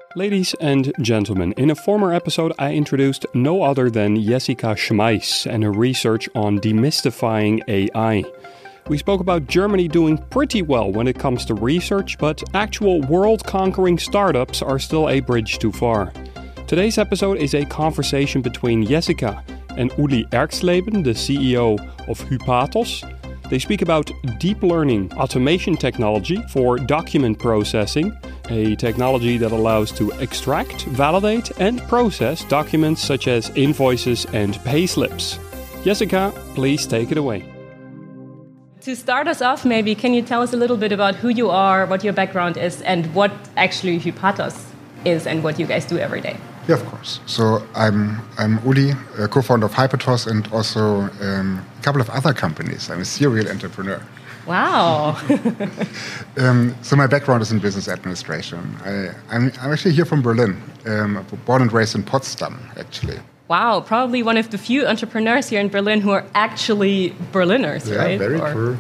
Ladies and gentlemen, in a former episode I introduced no other than Jessica Schmeiss and her research on demystifying AI. We spoke about Germany doing pretty well when it comes to research, but actual world-conquering startups are still a bridge too far. Today's episode is a conversation between Jessica and Uli Erxleben, the CEO of Hypatos. They speak about deep learning automation technology for document processing, a technology that allows to extract, validate, and process documents such as invoices and payslips. Jessica, please take it away. To start us off, maybe, can you tell us a little bit about who you are, what your background is, and what actually Hypatos is and what you guys do every day? Yeah, of course. So I'm Uli, co-founder of Hypatos and also a couple of other companies. I'm a serial entrepreneur. Wow. So my background is in business administration. I'm actually here from Berlin, born and raised in Potsdam, actually. Wow, probably one of the few entrepreneurs here in Berlin who are actually Berliners, right? Yeah, very true.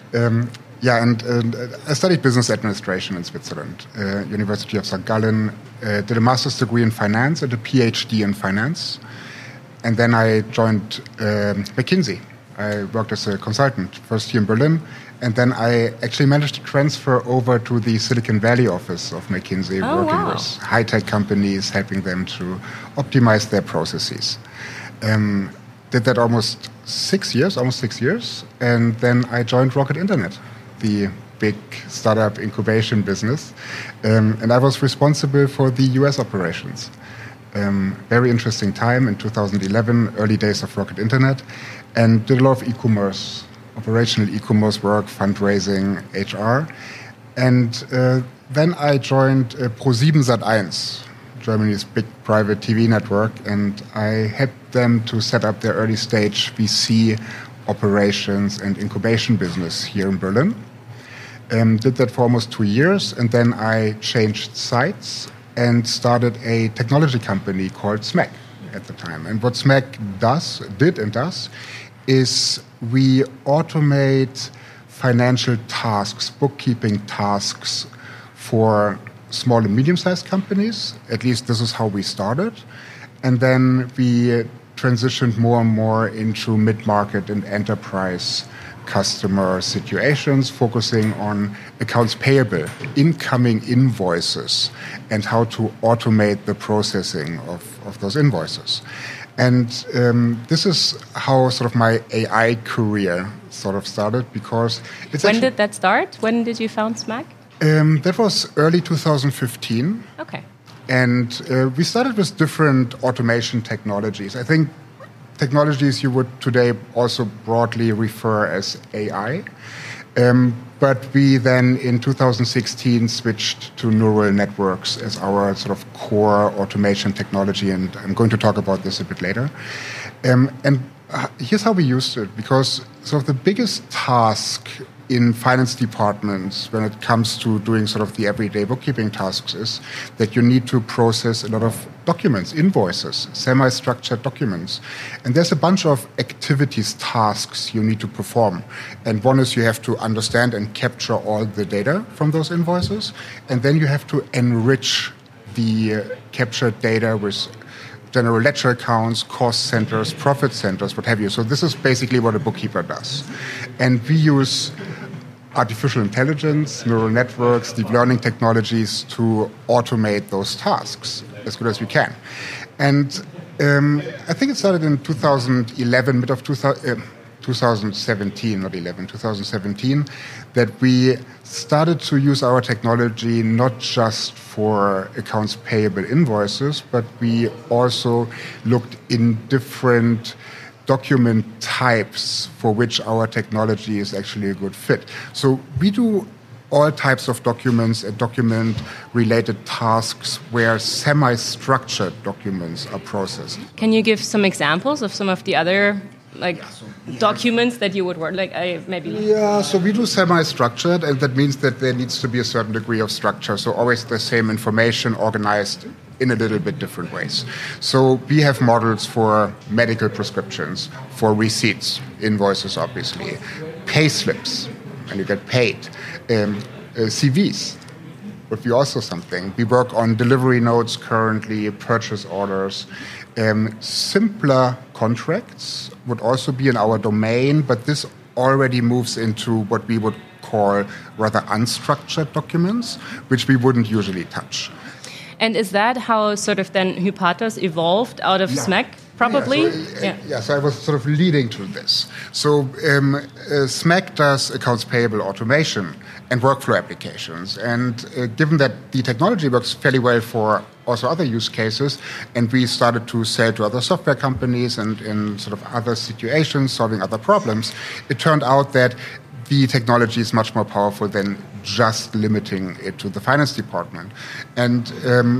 And I studied business administration in Switzerland, University of St. Gallen, did a master's degree in finance and a PhD in finance. And then I joined McKinsey. I worked as a consultant, first here in Berlin, and then I actually managed to transfer over to the Silicon Valley office of McKinsey, working with high-tech companies, helping them to optimize their processes. Did that almost 6 years, and then I joined Rocket Internet, the big startup incubation business, and I was responsible for the US operations. Very interesting time in 2011, early days of Rocket Internet, and did a lot of e-commerce, operational e-commerce work, fundraising, HR. And then I joined Pro7 Sat.1, Germany's big private TV network, and I helped them to set up their early stage VC operations and incubation business here in Berlin. Did that for almost 2 years, and then I changed sites and started a technology company called SMAC at the time. And what SMAC did is we automate financial tasks, bookkeeping tasks for small and medium-sized companies. At least this is how we started. And then we transitioned more and more into mid-market and enterprise customer situations, focusing on accounts payable, incoming invoices, and how to automate the processing of those invoices. And this is how sort of my AI career sort of started, because it's When did that start? When did you found SMAC? That was early 2015. Okay. And we started with different automation technologies. I think technologies you would today also broadly refer as AI. But we then in 2016 switched to neural networks as our sort of core automation technology, and I'm going to talk about this a bit later. Here's how we used it, because sort of the biggest task in finance departments when it comes to doing sort of the everyday bookkeeping tasks is that you need to process a lot of documents, invoices, semi-structured documents. And there's a bunch of activities, tasks you need to perform. And one is you have to understand and capture all the data from those invoices. And then you have to enrich the captured data with general ledger accounts, cost centers, profit centers, what have you. So this is basically what a bookkeeper does. And we use artificial intelligence, neural networks, deep learning technologies to automate those tasks as good as we can. And I think it started in 2011, mid of 2017, not 11, 2017, that we started to use our technology not just for accounts payable invoices, but we also looked in different document types for which our technology is actually a good fit. So we do all types of documents and document-related tasks where semi-structured documents are processed. Can you give some examples of some of the other documents that you would work so we do semi-structured, and that means that there needs to be a certain degree of structure, so always the same information organized in a little bit different ways. So we have models for medical prescriptions, for receipts, invoices obviously, pay slips, and you get paid, CVs, would be also something. We work on delivery notes currently, purchase orders. Simpler contracts would also be in our domain, but this already moves into what we would call rather unstructured documents, which we wouldn't usually touch. And is that how sort of then Hypatos evolved out of SMAC? Probably? So I was sort of leading to this. So SMAC does accounts payable automation and workflow applications. And given that the technology works fairly well for also other use cases, and we started to sell to other software companies and in sort of other situations, solving other problems, it turned out that the technology is much more powerful than just limiting it to the finance department. And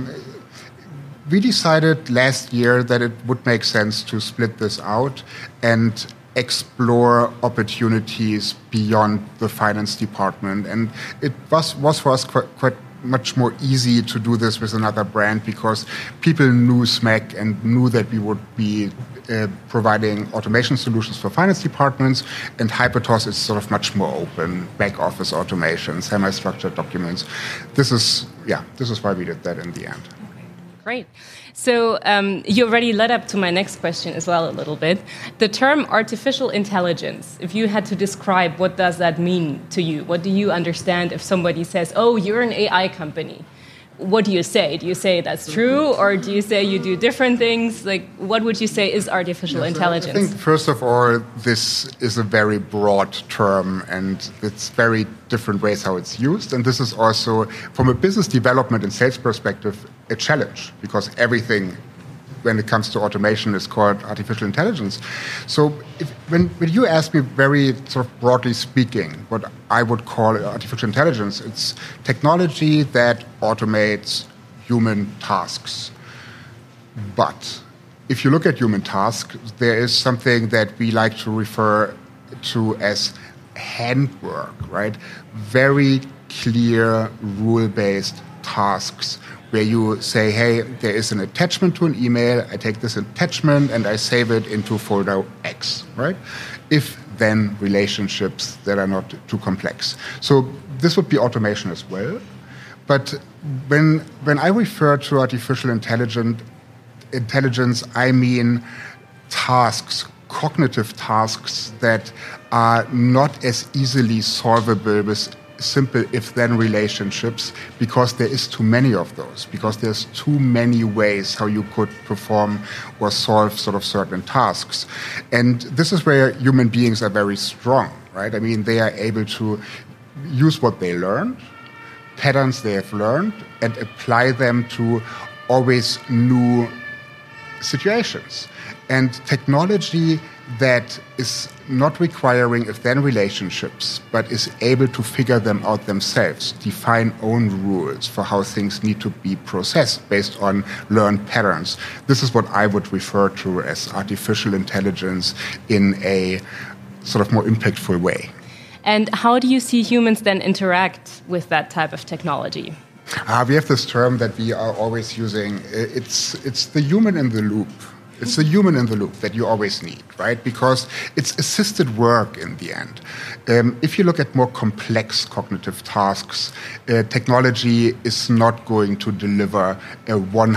we decided last year that it would make sense to split this out and explore opportunities beyond the finance department. And it was for us quite much more easy to do this with another brand because people knew SMAC and knew that we would be providing automation solutions for finance departments, and Hypatos is sort of much more open, back office automation, semi-structured documents. This is why we did that in the end. Great. So you already led up to my next question as well a little bit. The term artificial intelligence, if you had to describe what does that mean to you? What do you understand if somebody says, oh, you're an AI company? What do you say? Do you say that's true, or do you say you do different things? Like, what would you say is artificial intelligence? I think, first of all, this is a very broad term, and it's very different ways how it's used. And this is also, from a business development and sales perspective, a challenge, because everything, when it comes to automation, is called artificial intelligence. So when you ask me very sort of broadly speaking, what I would call artificial intelligence, it's technology that automates human tasks. But if you look at human tasks, there is something that we like to refer to as handwork, right? Very clear, rule-based tasks where you say, hey, there is an attachment to an email, I take this attachment and I save it into folder X, right? If-then relationships that are not too complex. So this would be automation as well. But when I refer to artificial intelligence, I mean tasks, cognitive tasks that are not as easily solvable with simple if-then relationships, because there is too many of those, because there's too many ways how you could perform or solve sort of certain tasks. And this is where human beings are very strong, right? I mean, they are able to use what they learned, patterns they have learned, and apply them to always new situations. And technology that is not requiring if-then relationships, but is able to figure them out themselves, define own rules for how things need to be processed based on learned patterns. This is what I would refer to as artificial intelligence in a sort of more impactful way. And how do you see humans then interact with that type of technology? We have this term that we are always using. It's the human in the loop. It's the human in the loop that you always need, right? Because it's assisted work in the end. If you look at more complex cognitive tasks, technology is not going to deliver a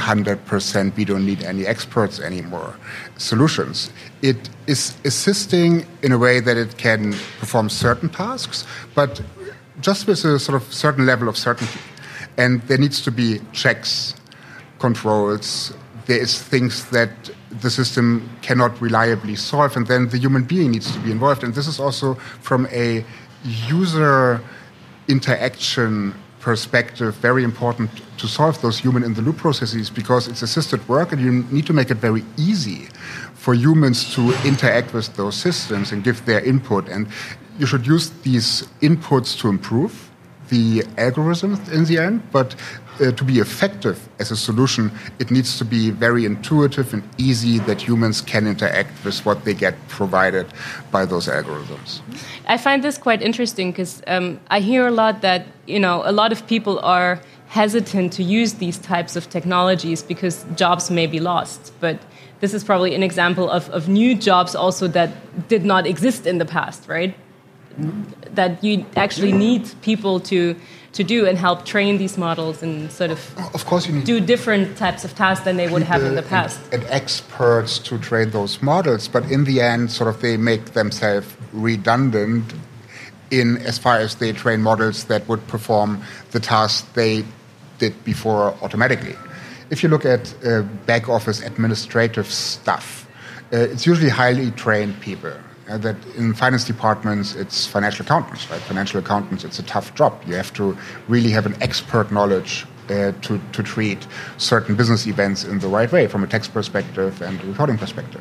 100% we don't need any experts anymore solutions. It is assisting in a way that it can perform certain tasks, but just with a sort of certain level of certainty. And there needs to be checks, controls. There is things that the system cannot reliably solve, and then the human being needs to be involved. And this is also from a user interaction perspective very important to solve those human-in-the-loop processes, because it's assisted work and you need to make it very easy for humans to interact with those systems and give their input. And you should use these inputs to improve the algorithms in the end, but to be effective as a solution, it needs to be very intuitive and easy that humans can interact with what they get provided by those algorithms. I find this quite interesting because I hear a lot that, a lot of people are hesitant to use these types of technologies because jobs may be lost. But this is probably an example of new jobs also that did not exist in the past, right? That you actually need people to to do and help train these models and sort of course, you need do different types of tasks than they would have in the past. And experts to train those models, but in the end, sort of they make themselves redundant in as far as they train models that would perform the tasks they did before automatically. If you look at back office administrative stuff, it's usually highly trained people. That in finance departments, it's financial accountants, right? Financial accountants, it's a tough job. You have to really have an expert knowledge to treat certain business events in the right way from a tax perspective and a reporting perspective.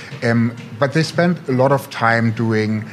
But they spend a lot of time doing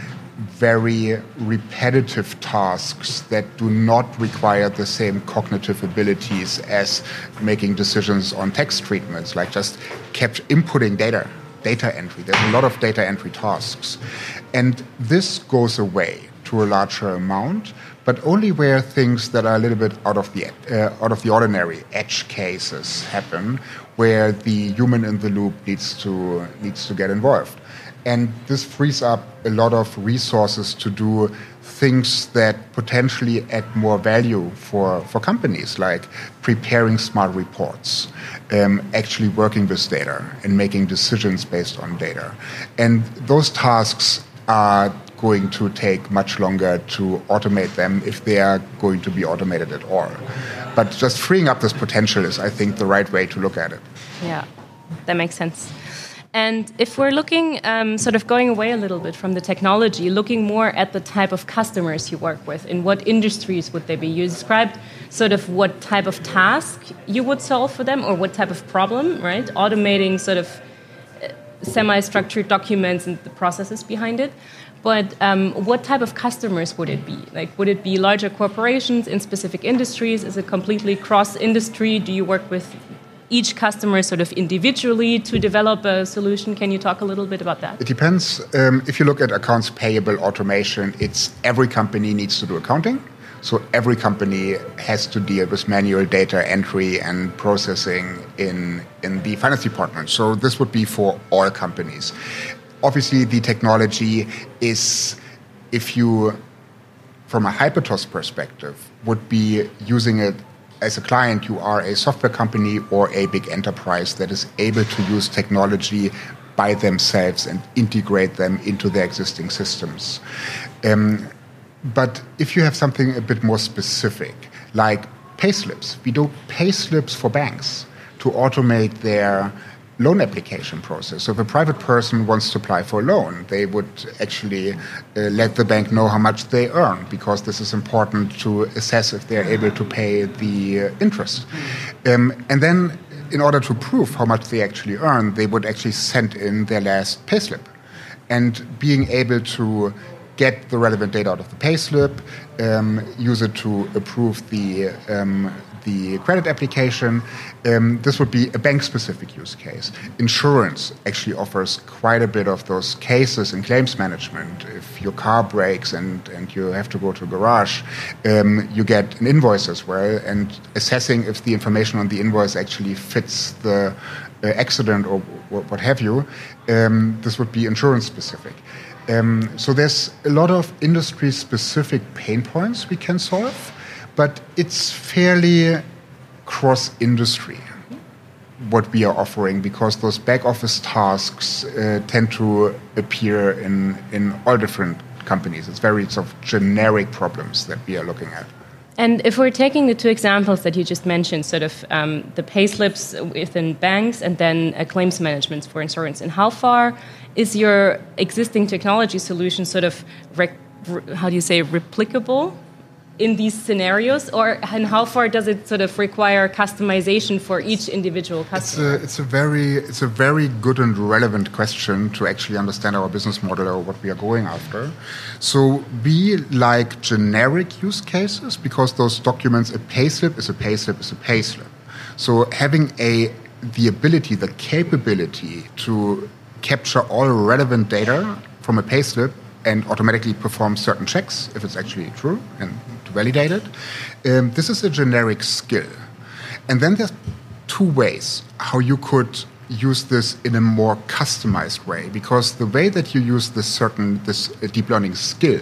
very repetitive tasks that do not require the same cognitive abilities as making decisions on tax treatments, like just kept inputting data entry. There's a lot of data entry tasks. And this goes away to a larger amount, but only where things that are a little bit out of the ordinary, edge cases happen, where the human in the loop needs to get involved. And this frees up a lot of resources to do things that potentially add more value for companies, like preparing smart reports, actually working with data and making decisions based on data. And those tasks are going to take much longer to automate them if they are going to be automated at all. But just freeing up this potential is, I think, the right way to look at it. Yeah, that makes sense. And if we're looking, sort of going away a little bit from the technology, looking more at the type of customers you work with, in what industries would they be? You described sort of what type of task you would solve for them or what type of problem, right? Automating sort of semi-structured documents and the processes behind it. But what type of customers would it be? Like, would it be larger corporations in specific industries? Is it completely cross-industry? Do you work with each customer sort of individually to develop a solution? Can you talk a little bit about that? It depends. If you look at accounts payable automation, it's every company needs to do accounting. So every company has to deal with manual data entry and processing in the finance department. So this would be for all companies. Obviously, the technology is, if you, from a Hypatos perspective, would be using it as a client, you are a software company or a big enterprise that is able to use technology by themselves and integrate them into their existing systems. But if you have something a bit more specific, like payslips, we do payslips for banks to automate their loan application process. So if a private person wants to apply for a loan, they would actually let the bank know how much they earn, because this is important to assess if they're able to pay the interest. And then in order to prove how much they actually earn, they would actually send in their last payslip. And being able to get the relevant data out of the payslip, use it to approve the credit application. This would be a bank-specific use case. Insurance actually offers quite a bit of those cases in claims management. If your car breaks and you have to go to a garage, you get an invoice as well, and assessing if the information on the invoice actually fits the accident or what have you, this would be insurance-specific. So there's a lot of industry-specific pain points we can solve, but it's fairly cross-industry what we are offering, because those back-office tasks tend to appear in all different companies. It's very sort of generic problems that we are looking at. And if we're taking the two examples that you just mentioned, sort of the payslips within banks and then claims management for insurance, and how far is your existing technology solution sort of, replicable in these scenarios, and how far does it sort of require customization for each individual customer? It's a very good and relevant question to actually understand our business model or what we are going after. So we like generic use cases because those documents, a payslip is a payslip is a payslip. So having the ability, the capability to capture all relevant data from a payslip and automatically perform certain checks if it's actually true and to validate it. This is a generic skill. And then there's two ways how you could use this in a more customized way, because the way that you use this deep learning skill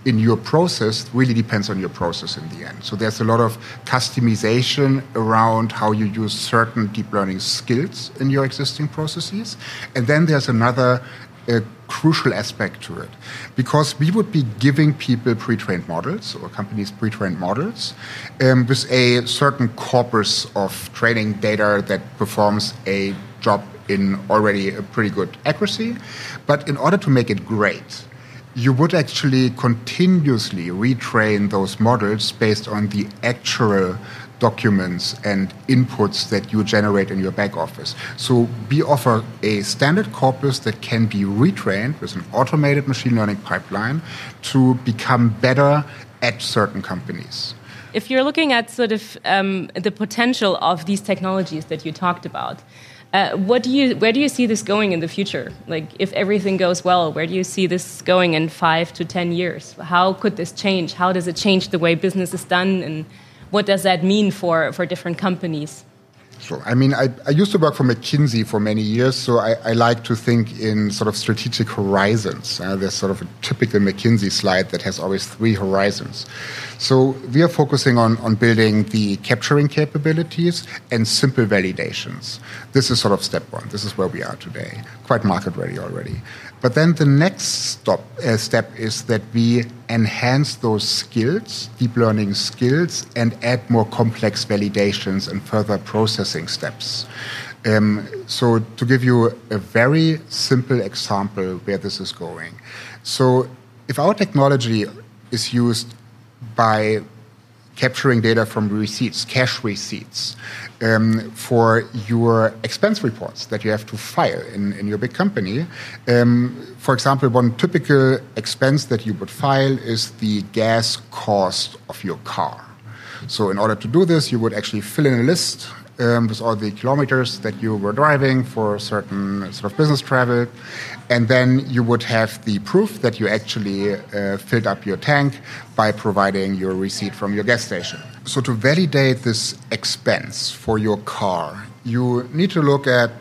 in your process really depends on your process in the end. So there's a lot of customization around how you use certain deep learning skills in your existing processes. And then there's another crucial aspect to it, because we would be giving people pre-trained models, or companies pre-trained models, with a certain corpus of training data that performs a job in already a pretty good accuracy. But in order to make it great, you would actually continuously retrain those models based on the actual documents and inputs that you generate in your back office. So we offer a standard corpus that can be retrained with an automated machine learning pipeline to become better at certain companies. If you're looking at sort of the potential of these technologies that you talked about, where do you see this going in the future? Like, if everything goes well, where do you see this going in 5 to 10 years? How could this change? How does it change the way business is done, and what does that mean for different companies? Sure. I mean, I used to work for McKinsey for many years, so I like to think in sort of strategic horizons. There's sort of a typical McKinsey slide that has always 3 horizons. So we are focusing on building the capturing capabilities and simple validations. This is sort of step 1. This is where we are today, quite market ready already. But then the next step is that we enhance those skills, deep learning skills, and add more complex validations and further processing steps. So to give you a very simple example where this is going. So if our technology is used by capturing data from receipts, cash receipts, for your expense reports that you have to file in your big company. For example, one typical expense that you would file is the gas cost of your car. So in order to do this, you would actually fill in a list with all the kilometers that you were driving for certain sort of business travel. And then you would have the proof that you actually filled up your tank by providing your receipt from your gas station. So to validate this expense for your car, you need to look at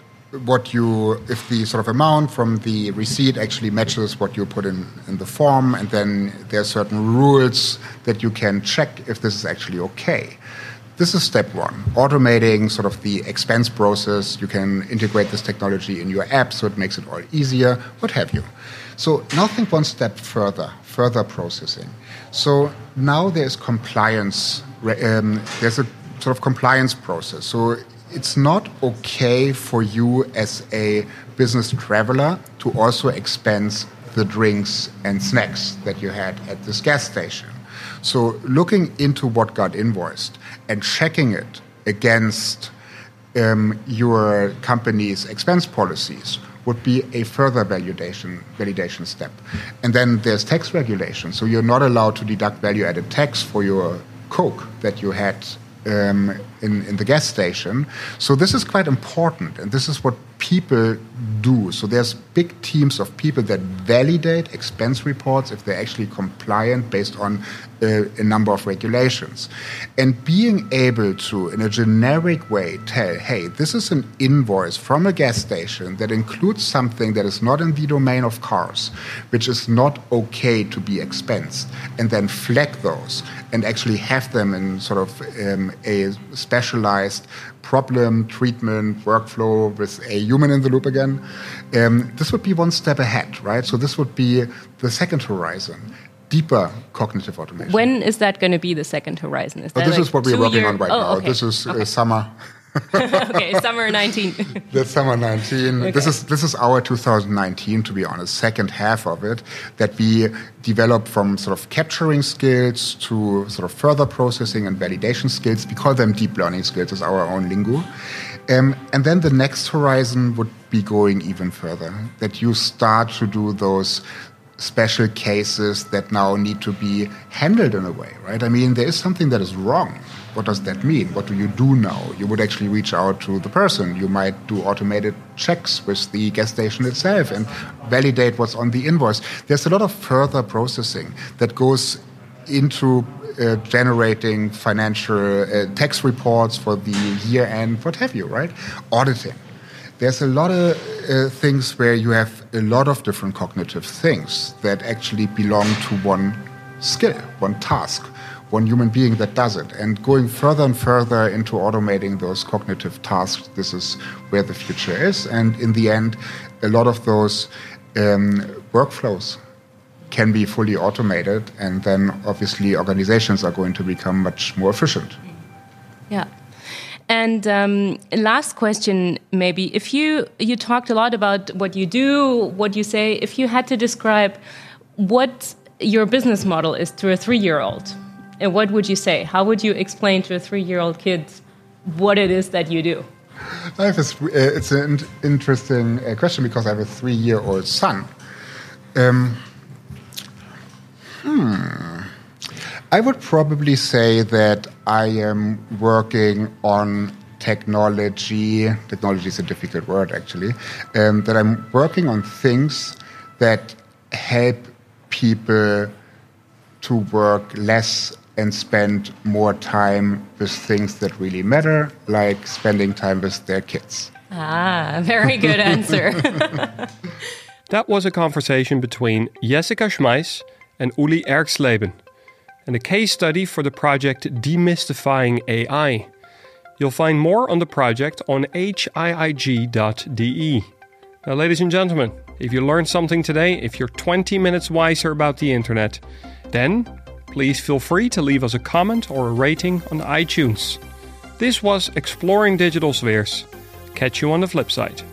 if the sort of amount from the receipt actually matches what you put in the form, and then there are certain rules that you can check if this is actually okay. This is step 1, automating sort of the expense process. You can integrate this technology in your app so it makes it all easier, what have you. So now think one step further processing. So now there's compliance, there's a sort of compliance process. So it's not okay for you as a business traveler to also expense the drinks and snacks that you had at this gas station. So looking into what got invoiced and checking it against your company's expense policies would be a further validation step. And then there's tax regulation. So you're not allowed to deduct value-added tax for your Coke that you had in the gas station. So this is quite important, and this is what people do. So there's big teams of people that validate expense reports if they're actually compliant based on a number of regulations. And being able to, in a generic way, tell, hey, this is an invoice from a gas station that includes something that is not in the domain of cars, which is not okay to be expensed, and then flag those and actually have them in sort of a specialized problem treatment workflow with a human in the loop again. This would be one step ahead, right? So this would be the second horizon, deeper cognitive automation. When is that going to be the second horizon? Is that this is what we're working on right now. Okay. This is summer. Okay, summer 19. That's summer 19. Okay. This is our 2019, to be honest, second half of it, that we developed from sort of capturing skills to sort of further processing and validation skills. We call them deep learning skills, is our own lingo. And then the next horizon would be going even further, that you start to do those special cases that now need to be handled in a way, right? I mean, there is something that is wrong. What does that mean? What do you do now? You would actually reach out to the person. You might do automated checks with the gas station itself and validate what's on the invoice. There's a lot of further processing that goes into generating financial tax reports for the year end, what have you, right? Auditing. there's a lot of things where you have a lot of different cognitive things that actually belong to one skill, one task, one human being that does it. And going further and further into automating those cognitive tasks, this is where the future is. And in the end, a lot of those workflows can be fully automated, and then obviously organizations are going to become much more efficient. Yeah. And last question, maybe, if you talked a lot about what you do, what you say, if you had to describe what your business model is to a 3-year-old, and what would you say? How would you explain to a 3-year-old kid what it is that you do? It's an interesting question because I have a 3-year-old son. I would probably say that I am working on technology. Technology is a difficult word, actually. That I'm working on things that help people to work less and spend more time with things that really matter, like spending time with their kids. Ah, very good answer. That was a conversation between Jessica Schmeiss and Uli Erxleben, and a case study for the project Demystifying AI. You'll find more on the project on hiig.de. Now, ladies and gentlemen, if you learned something today, if you're 20 minutes wiser about the internet, then please feel free to leave us a comment or a rating on iTunes. This was Exploring Digital Spheres. Catch you on the flip side.